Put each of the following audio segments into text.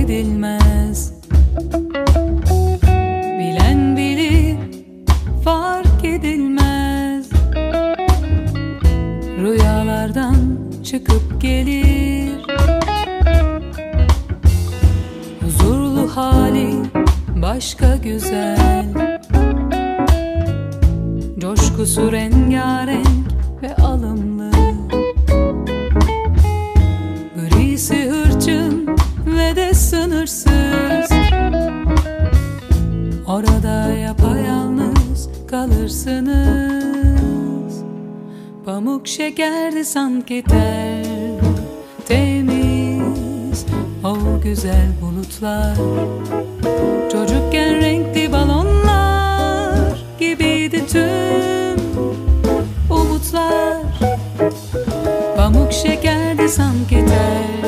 edilmez. Bilen bilir, fark edilmez. Rüyalardan çıkıp gelir. Huzurlu hali başka güzel. Coşkusu rengarenk ve alımlı. Grisi hırçın ve de sınırsız. Orada yapayalnız kalırsınız. Pamuk şekerdi sanki tel, temiz o güzel bulutlar. Çocukken renkli balonlar gibiydi tüm umutlar. Pamuk şekerdi sanki tel,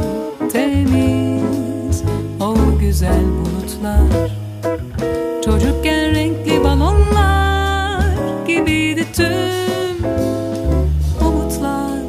temiz o güzel bulutlar. Çocukken renkli balonlar gibiydi tüm umutlar.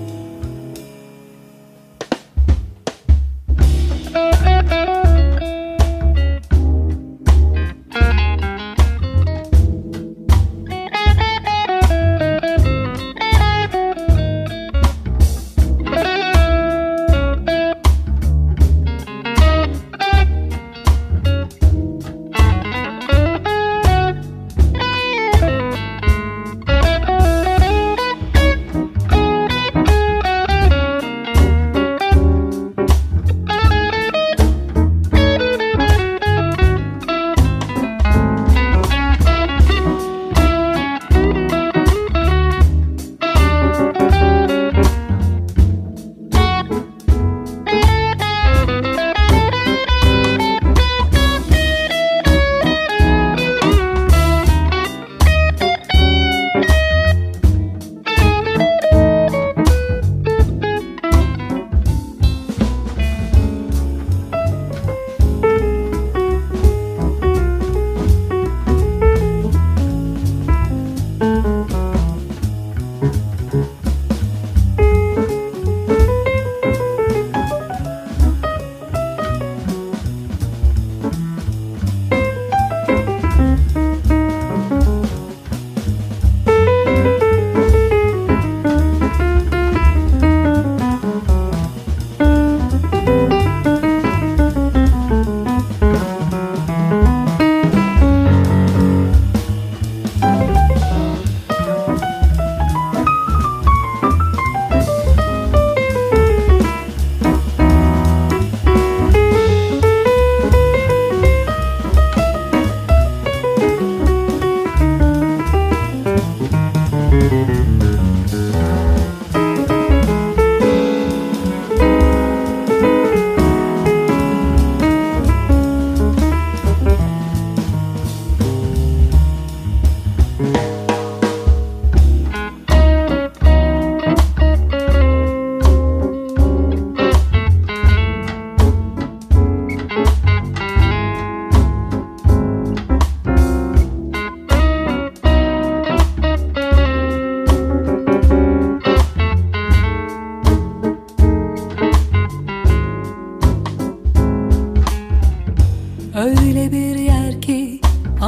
Öyle bir yer ki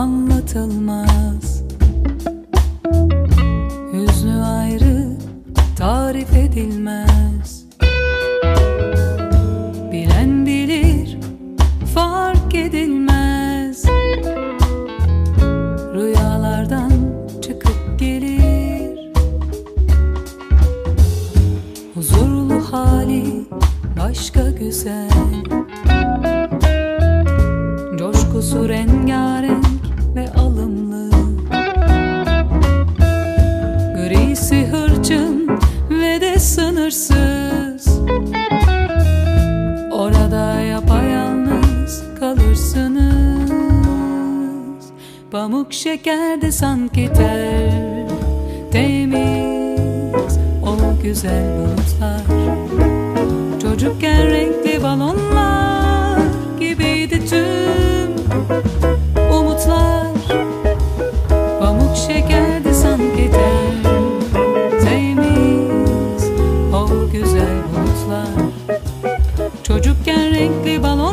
anlatılmaz. Hüznü ayrı, tarif edilmez. Bilen bilir, fark edilmez. Rüyalardan çıkıp gelir. Huzurlu hali başka güzel. Coşkusu rengarenk ve alımlı. Grisi hırçın ve de sınırsız. Orada yapayalnız kalırsınız. Pamuk şekerdi sanki tel, temiz o güzel bulutlar. Çocukken renkli balonlar gibiydi tüm umutlar. Pamuk şekerdi sanki tel, temiz o güzel bulutlar. Çocukken renkli balon